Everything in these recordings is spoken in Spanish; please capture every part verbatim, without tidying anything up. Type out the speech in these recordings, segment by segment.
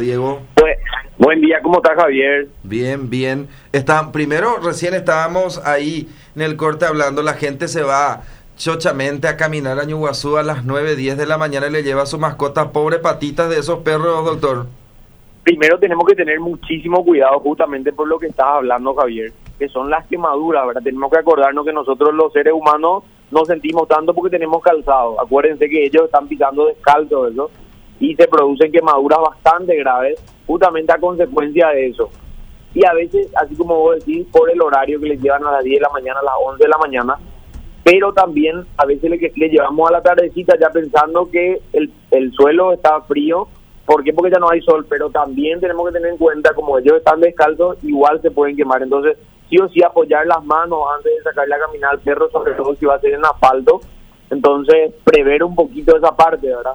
Diego. Pues, buen día, ¿cómo estás, Javier? Bien, bien. Está, primero, recién estábamos ahí en el corte hablando, la gente se va chochamente a caminar a Ñuguazú a las nueve, diez de la mañana y le lleva a su mascota, pobre patitas de esos perros, doctor. Primero tenemos que tener muchísimo cuidado justamente por lo que estás hablando, Javier, que son las quemaduras, ¿verdad? Tenemos que acordarnos que nosotros los seres humanos no sentimos tanto porque tenemos calzado. Acuérdense que ellos están pisando descalzo eso y se producen quemaduras bastante graves justamente a consecuencia de eso. Y a veces, así como vos decís, por el horario que les llevan a las diez de la mañana, a las once de la mañana, pero también a veces le, le llevamos a la tardecita ya pensando que el, el suelo está frío. ¿Por qué? Porque ya no hay sol, pero también tenemos que tener en cuenta, como ellos están descalzos, igual se pueden quemar. Entonces, sí o sí apoyar las manos antes de sacarle a caminar al perro, sobre todo si va a ser en asfalto. Entonces, prever un poquito esa parte, ¿verdad?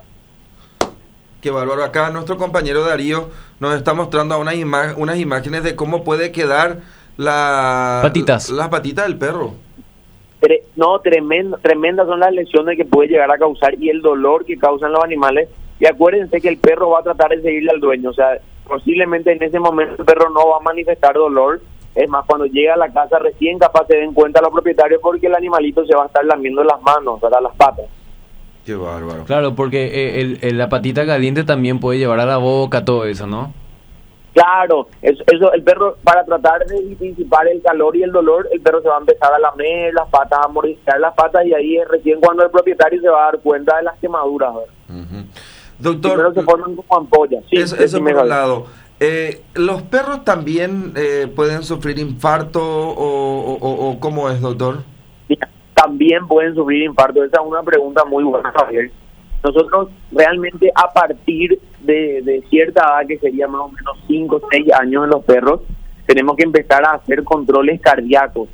Qué bárbaro. Acá nuestro compañero Darío nos está mostrando unas, ima- unas imágenes de cómo puede quedar la, patitas. las patitas del perro. Tre- no, tremendo, tremendas son las lesiones que puede llegar a causar y el dolor que causan los animales. Y acuérdense que el perro va a tratar de seguirle al dueño, o sea, posiblemente en ese momento el perro no va a manifestar dolor. Es más, cuando llega a la casa recién capaz se den cuenta los propietarios porque el animalito se va a estar lamiendo las manos, ¿verdad? Las patas. Qué bárbaro. Claro, porque eh, el, el, la patita caliente también puede llevar a la boca, todo eso, ¿no? Claro, eso, eso, el perro, para tratar de disipar el calor y el dolor, el perro se va a empezar a lamer las patas, a mordisquear las patas y ahí es recién cuando el propietario se va a dar cuenta de las quemaduras, ¿verdad? Uh-huh. Doctor, primero se forman como ampollas. Sí, eso, eso por un lado. Eh, ¿Los perros también eh, pueden sufrir infarto o, o, o cómo es, doctor? Mira, también pueden sufrir infarto. Esa es una pregunta muy buena, Javier. Nosotros realmente a partir de, de cierta edad, que sería más o menos cinco o seis años en los perros, tenemos que empezar a hacer controles cardíacos.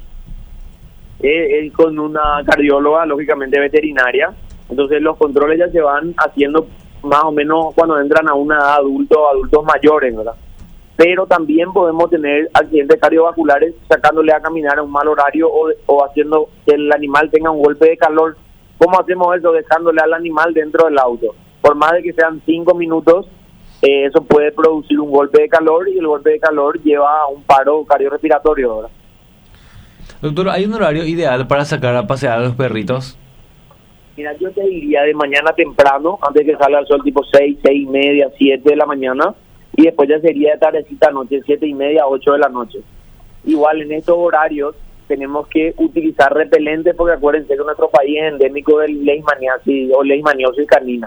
Eh, eh, con una cardióloga, lógicamente veterinaria. Entonces los controles ya se van haciendo más o menos cuando entran a una edad adulto, adultos mayores, ¿verdad? Pero también podemos tener accidentes cardiovasculares sacándole a caminar a un mal horario o, o haciendo que el animal tenga un golpe de calor. ¿Cómo hacemos eso? Dejándole al animal dentro del auto. Por más de que sean cinco minutos, eh, eso puede producir un golpe de calor y el golpe de calor lleva a un paro cardiorrespiratorio, ¿verdad? Doctor, ¿hay un horario ideal para sacar a pasear a los perritos? Mira, yo te diría de mañana temprano, antes que salga el sol, tipo seis, seis y media, siete de la mañana, y después ya sería de tardecita noche, siete y media, ocho de la noche. Igual en estos horarios tenemos que utilizar repelente porque acuérdense que nuestro país es endémico del leishmaniasis o leishmaniosis canina.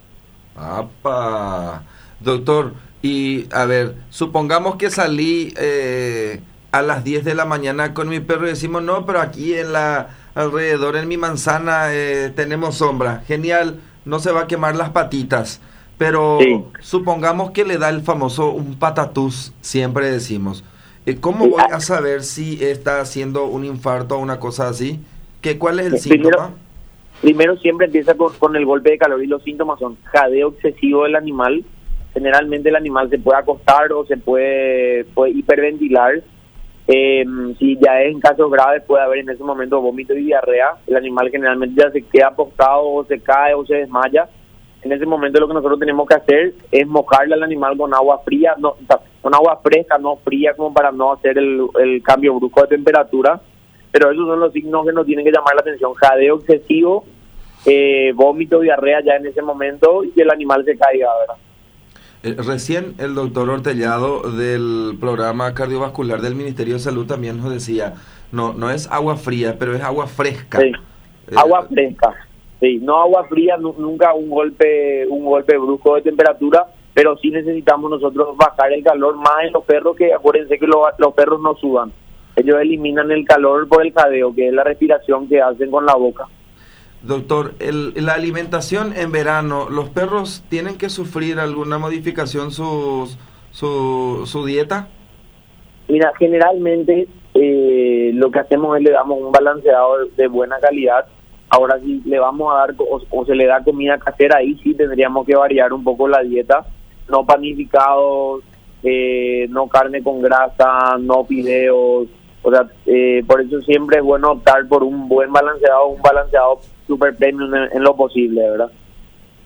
¡Apa! Doctor, y a ver, supongamos que salí eh, a las diez de la mañana con mi perro y decimos, no, pero aquí en la alrededor, en mi manzana, eh, tenemos sombra. Genial, no se va a quemar las patitas. Pero sí, supongamos que le da el famoso un patatús, siempre decimos. Eh, ¿Cómo voy a saber si está haciendo un infarto o una cosa así? ¿Qué, ¿Cuál es el primero, síntoma? Primero siempre empieza con, con el golpe de calor y los síntomas son jadeo excesivo del animal. Generalmente el animal se puede acostar o se puede, puede hiperventilar. Eh, si ya es en casos graves puede haber en ese momento vómito y diarrea. El animal generalmente ya se queda postrado o se cae o se desmaya. En ese momento lo que nosotros tenemos que hacer es mojarle al animal con agua fría, no, con agua fresca, no fría, como para no hacer el, el cambio brusco de temperatura. Pero esos son los signos que nos tienen que llamar la atención: jadeo excesivo, eh, vómito, diarrea ya en ese momento y que el animal se caiga, ¿verdad? Eh, recién el doctor Ortellado del programa cardiovascular del Ministerio de Salud también nos decía, no no es agua fría, pero es agua fresca. Sí, eh, agua fresca, sí, no agua fría, no, nunca un golpe un golpe brusco de temperatura, pero sí necesitamos nosotros bajar el calor más en los perros, que acuérdense que lo, los perros no sudan, ellos eliminan el calor por el jadeo, que es la respiración que hacen con la boca. Doctor, el, la alimentación en verano, ¿los perros tienen que sufrir alguna modificación sus, su, su dieta? Mira, generalmente eh, lo que hacemos es le damos un balanceado de buena calidad. Ahora, si le vamos a dar o, o se le da comida casera, ahí sí tendríamos que variar un poco la dieta. No panificados, eh, no carne con grasa, no fideos. O sea, eh, por eso siempre es bueno optar por un buen balanceado, un balanceado super premium en, en lo posible, ¿verdad?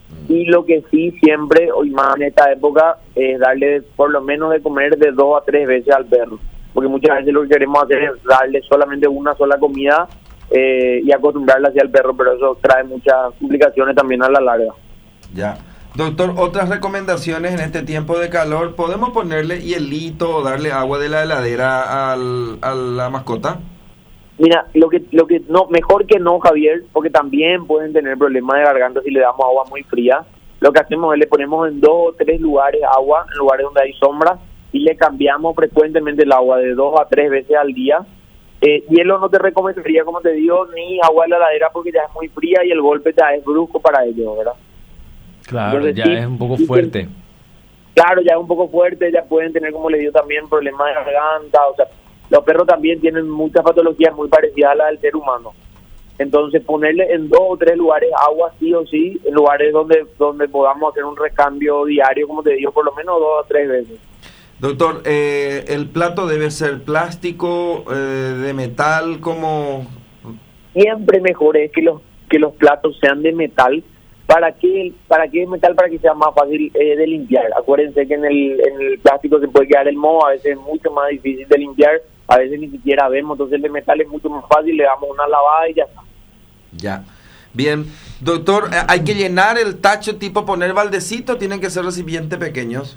Y lo que sí siempre, hoy más en esta época, es darle por lo menos de comer de dos a tres veces al perro. Porque muchas veces lo que queremos hacer es darle solamente una sola comida eh, y acostumbrarle hacia el perro, pero eso trae muchas complicaciones también a la larga. Ya. Doctor, otras recomendaciones en este tiempo de calor, ¿podemos ponerle hielito o darle agua de la heladera al, a la mascota? Mira, lo que lo que no mejor que no, Javier, porque también pueden tener problemas de garganta si le damos agua muy fría. Lo que hacemos es le ponemos en dos o tres lugares agua, en lugares donde hay sombra, y le cambiamos frecuentemente el agua de dos a tres veces al día. Eh, hielo no te recomendaría, como te digo, ni agua de la heladera porque ya es muy fría y el golpe ya es brusco para ellos, ¿verdad? Claro, Entonces, ya sí, es un poco sí, fuerte. Claro, ya es un poco fuerte, ya pueden tener, como le digo, también problemas de garganta, o sea, los perros también tienen muchas patologías muy parecidas a las del ser humano. Entonces, ponerle en dos o tres lugares agua sí o sí, en lugares donde donde podamos hacer un recambio diario, como te digo, por lo menos dos o tres veces. Doctor, eh, ¿el plato debe ser plástico, eh, de metal, como...? Siempre mejor es que los que los platos sean de metal. ¿Para qué, para qué metal? Para que sea más fácil eh, de limpiar. Acuérdense que en el, en el plástico se puede quedar el moho, a veces es mucho más difícil de limpiar, a veces ni siquiera vemos, entonces el de metal es mucho más fácil, le damos una lavada y ya está. Ya. Bien. Doctor, ¿hay que llenar el tacho tipo poner baldecito? ¿Tienen que ser recipientes pequeños?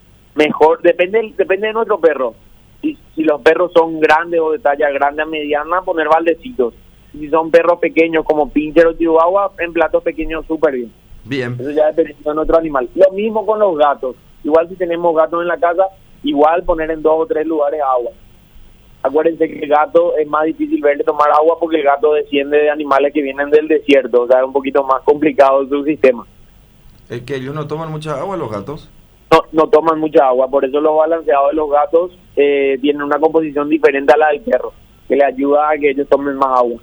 Mejor, depende depende de nuestro perro. Si, si los perros son grandes o de talla grande a mediana, poner baldecitos. Si son perros pequeños como pincher o chihuahua, en platos pequeños súper bien. Bien. Eso ya depende de nuestro animal. Lo mismo con los gatos. Igual si tenemos gatos en la casa, igual poner en dos o tres lugares agua. Acuérdense que el gato es más difícil verle tomar agua porque el gato desciende de animales que vienen del desierto. O sea, es un poquito más complicado su sistema. ¿Es que ellos no toman mucha agua, los gatos? No, no toman mucha agua, por eso los balanceados de los gatos eh, tienen una composición diferente a la del perro, que le ayuda a que ellos tomen más agua.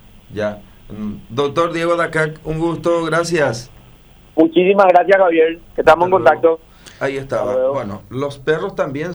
Ya. Doctor Diego Dacac, un gusto, gracias. Muchísimas gracias, Javier, que estamos en contacto. Ahí estaba. Bueno, los perros también